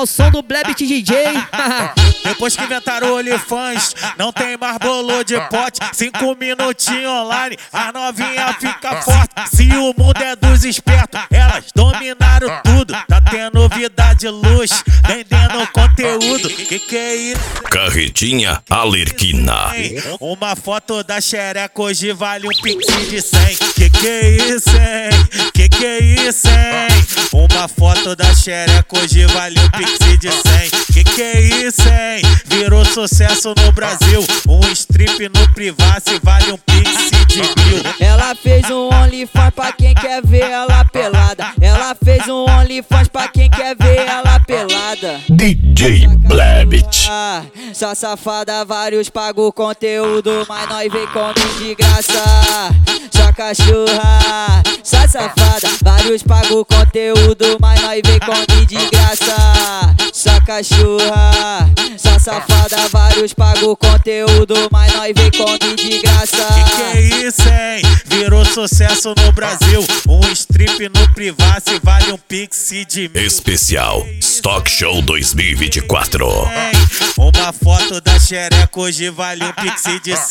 o som do Blebit DJ. Depois que inventaram o OnlyFans, não tem mais bolo de pote. 5 minutinhos online, as novinhas ficam fortes. Se o mundo é dos espertos, elas dominaram tudo. Tá tendo novidade, luz, vendendo conteúdo. Que é isso? Carretinha Alerquina. Uma foto da xereca hoje vale um pix de 100. Que é isso, hein? Que é isso, hein? Uma foto da xereca hoje vale um pix de 100. Que é isso, hein? Virou sucesso no Brasil. Um strip no Privacy vale um pix de 1000. Ela fez um OnlyFans pra quem quer ver ela pelada. Ela fez um OnlyFans pra quem quer ver ela pelada. DJ Blebit. Só safada, vários pago conteúdo, mas nós vem come de graça. Só cachorra, só safada, vários pago conteúdo, mas nós vem come de graça. Só cachorra, só safada, vários pago conteúdo, mas nós vem come de graça. Que é isso, hein? Virou sucesso no Brasil. Um strip no Privacy vale um pix de 1000. Especial Stock Show 2024. Uma foto da xereca hoje vale um pix de 100.